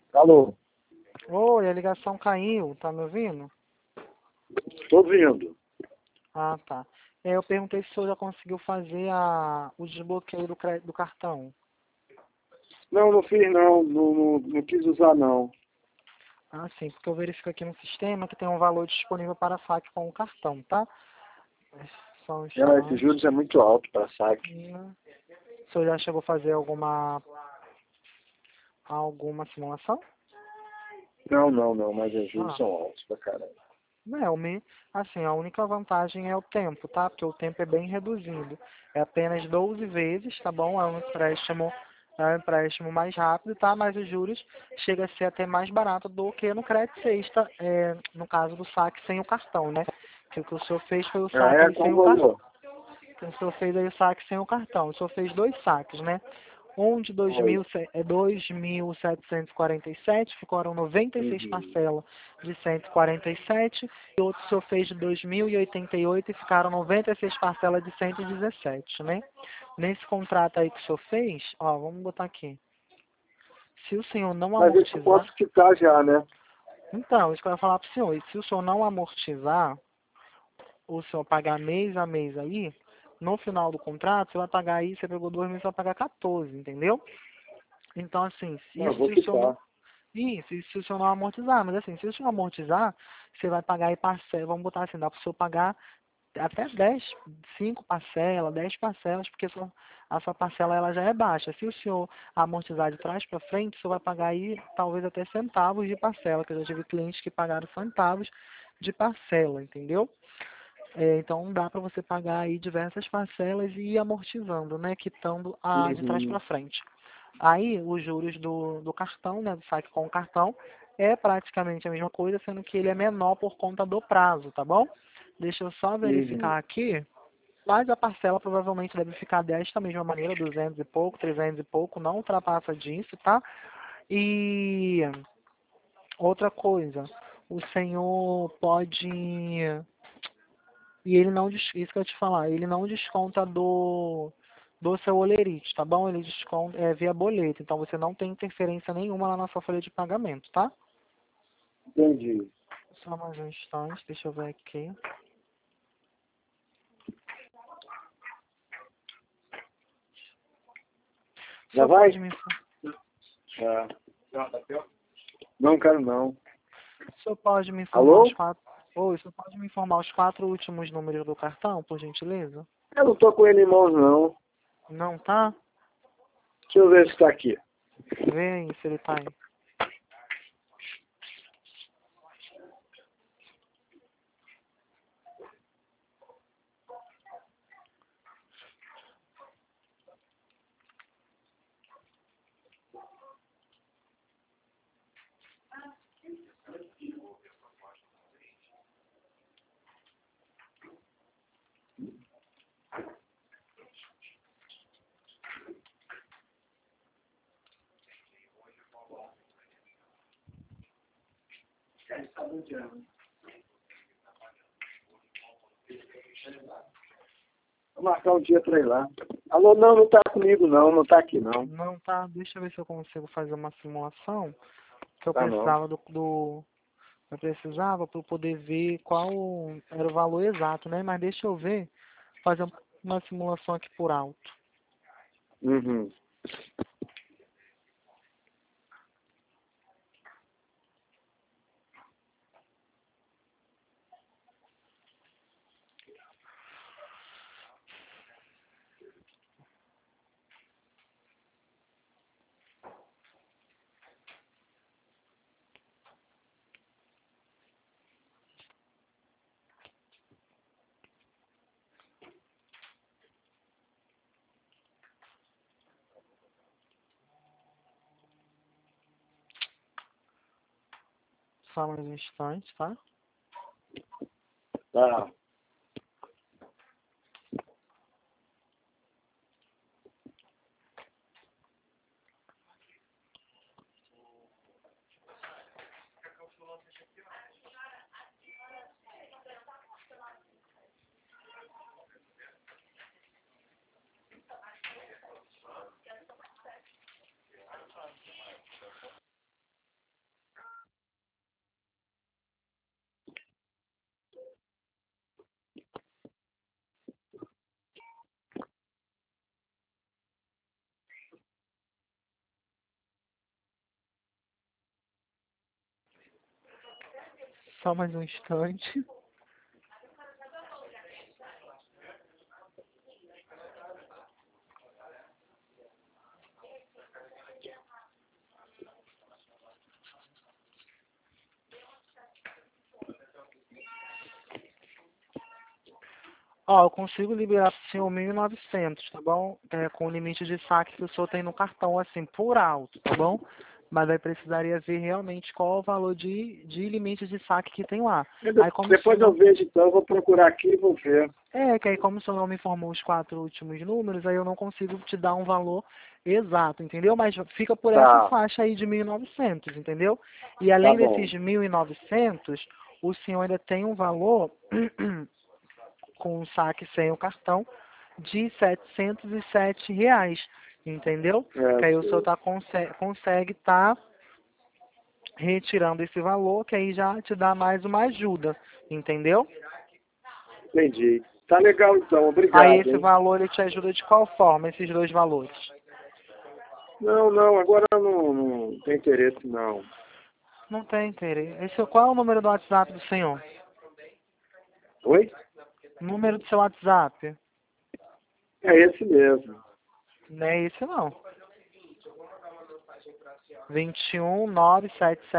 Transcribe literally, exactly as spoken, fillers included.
Alô, Oi, a ligação caiu, tá me ouvindo? tô vindo. Ah, tá. É, eu perguntei se o senhor já conseguiu fazer a, o desbloqueio do, cre- do cartão. Não, não fiz não, não, não, não quis usar não. Ah, sim, porque eu verifico aqui no sistema que tem um valor disponível para saque com o cartão, tá? Só um É, esses instante. juros é muito alto para saque. Hum, O senhor já chegou a fazer alguma, alguma simulação? Não, não, não, mas os juros Ah, são altos pra caramba. não, é, o me, assim, a única vantagem é o tempo, tá? Porque o tempo é bem reduzido. É apenas doze vezes, tá bom? É um empréstimo, é um empréstimo mais rápido, tá? Mas os juros chega a ser até mais barato do que no crédito sexta, é, no caso do saque sem o cartão, né? Que o que o senhor fez foi o Ah, saque é? aí sem Qual o cartão. valor? O senhor fez aí o saque sem o cartão. O senhor fez dois saques, né? Um de dois Oi. mil, é dois mil setecentos e quarenta e sete, ficaram noventa e seis Uhum. parcelas de cento e quarenta e sete, e outro o senhor fez de dois mil e oitenta e oito e ficaram noventa e seis parcelas de cento e dezessete, né? Nesse contrato aí que o senhor fez, ó, vamos botar aqui. Se o senhor não Mas esse eu amortizar, posso quitar já, né? então, isso que eu ia falar para o senhor, e se o senhor não amortizar, o senhor pagar mês a mês aí, no final do contrato, você vai pagar aí, você pegou dois mil, você vai pagar quatorze, entendeu? Então, assim, Não, eu isso vou se o senhor não. quitar. Isso, isso se o senhor não amortizar, mas assim, se o senhor amortizar, você vai pagar aí parcela, vamos botar assim, dá para o senhor pagar até dez, cinco parcelas, dez parcelas, porque sua- a sua parcela ela já é baixa. Se o senhor amortizar de trás para frente, o senhor vai pagar aí talvez até centavos de parcela, que eu já tive clientes que pagaram centavos de parcela, entendeu? É, então dá para você pagar aí diversas parcelas e ir amortizando, né? Quitando a de trás Uhum. para frente. Aí os juros do, do cartão, né? Do saque com o cartão, é praticamente a mesma coisa, sendo que ele é menor por conta do prazo, tá bom? Deixa eu só Uhum. verificar aqui. Mas a parcela provavelmente deve ficar desta mesma maneira, duzentos e pouco, trezentos e pouco, não ultrapassa disso, tá? E outra coisa, o senhor pode. E ele não, des- isso que eu ia te falar, ele não desconta do, do seu olerite, tá bom? Ele desconta é, via boleto, então você não tem interferência nenhuma lá na sua folha de pagamento, tá? Entendi. Só mais um instante, deixa eu ver aqui. O Já senhor vai? pode me, infor- É. Não quero não. o senhor pode me informar os Alô? quatro. Oi, o senhor pode me informar os quatro últimos números do cartão, por gentileza? Eu não tô com ele em mãos não. Não tá? Deixa eu ver se tá aqui. Vê aí se ele tá aí. Vou marcar um dia pra ir lá. Alô, não, não tá comigo não, não tá aqui não. Não tá? Deixa eu ver se eu consigo fazer uma simulação. Que eu Tá não. precisava do, do eu precisava para eu poder ver qual era o valor exato, né? Mas deixa eu ver, fazer uma simulação aqui por alto. Uhum. Só mais um instante, tá? Tá. Só mais um instante. Ó, eu consigo liberar pro senhor mil e novecentos, tá bom? É, com o limite de saque que o senhor tem no cartão, assim, por alto, tá bom? Mas aí precisaria ver realmente qual é o valor de, de limite de saque que tem lá. Aí, como o Depois senhor eu não... vejo, então, eu vou procurar aqui e vou ver. É, que aí como o senhor não me informou os quatro últimos números, aí eu não consigo te dar um valor exato, entendeu? Mas fica por essa Tá, faixa aí de mil e novecentos, entendeu? E tá além bom. desses mil e novecentos, o senhor ainda tem um valor com o saque sem o cartão de setecentos e sete reais, entendeu? É, Que aí o senhor sei. tá, conse consegue estar retirando esse valor, que aí já te dá mais uma ajuda, entendeu? Entendi. Tá legal, então. Aí Obrigado, esse hein? valor ele te ajuda de qual forma, esses dois valores? Não, não, agora não, não tem interesse, não. Não tem interesse. Esse, qual é o número do WhatsApp do senhor? Oi? Número do seu WhatsApp? É esse mesmo. Não é esse não. vinte e um, nove sete sete